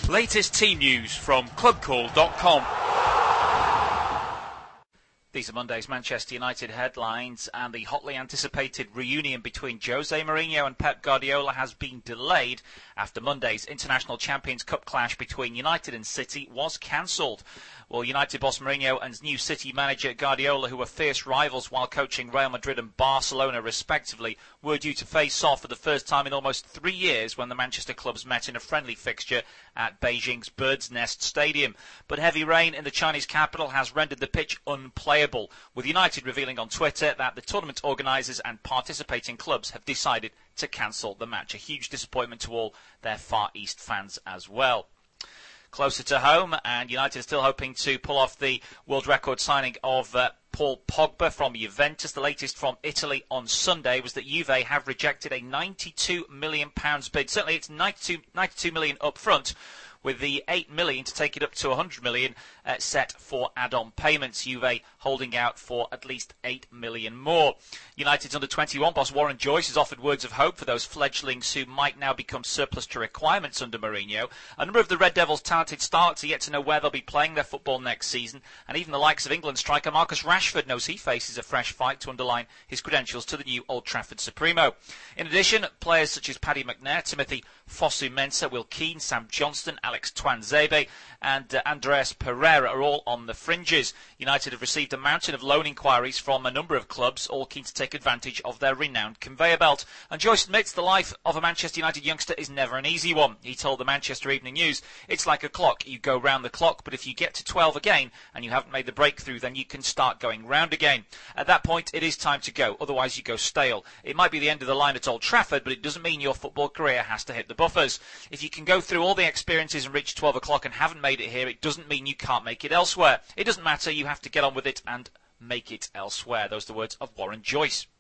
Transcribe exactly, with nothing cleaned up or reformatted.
Latest team news from club call dot com. These are Monday's Manchester United headlines, and the hotly anticipated reunion between Jose Mourinho and Pep Guardiola has been delayed after Monday's International Champions Cup clash between United and City was cancelled. Well, United boss Mourinho and new City manager Guardiola, who were fierce rivals while coaching Real Madrid and Barcelona respectively, were due to face off for the first time in almost three years when the Manchester clubs met in a friendly fixture at Beijing's Bird's Nest Stadium. But heavy rain in the Chinese capital has rendered the pitch unplayable, with United revealing on Twitter that the tournament organisers and participating clubs have decided to cancel the match. A huge disappointment to all their Far East fans as well. Closer to home, and United are still hoping to pull off the world record signing of uh, Paul Pogba from Juventus. The latest from Italy on Sunday was that Juve have rejected a ninety-two million pounds bid. Certainly it's ninety-two, ninety-two million up front, with the eight million to take it up to one hundred million uh, set for add-on payments. Juve holding out for at least eight million more. United's under twenty-one boss Warren Joyce has offered words of hope for those fledglings who might now become surplus to requirements under Mourinho. A number of the Red Devils' talented starts are yet to know where they'll be playing their football next season, and even the likes of England striker Marcus Rashford knows he faces a fresh fight to underline his credentials to the new Old Trafford Supremo. In addition, players such as Paddy McNair, Timothy Fosu-Mensah, Will Keane, Sam Johnston, Alex Tuanzebe and uh, Andreas Pereira are all on the fringes. United have received a mountain of loan inquiries from a number of clubs, all keen to take advantage of their renowned conveyor belt. And Joyce admits the life of a Manchester United youngster is never an easy one. He told the Manchester Evening News, "It's like a clock. You go round the clock, but if you get to twelve again and you haven't made the breakthrough, then you can start going round again. At that point, it is time to go. Otherwise, you go stale. It might be the end of the line at Old Trafford, but it doesn't mean your football career has to hit the buffers. If you can go through all the experiences and reach twelve o'clock and haven't made it here, it doesn't mean you can't make it elsewhere. It doesn't matter. You have to get on with it and make it elsewhere." Those are the words of Warren Joyce.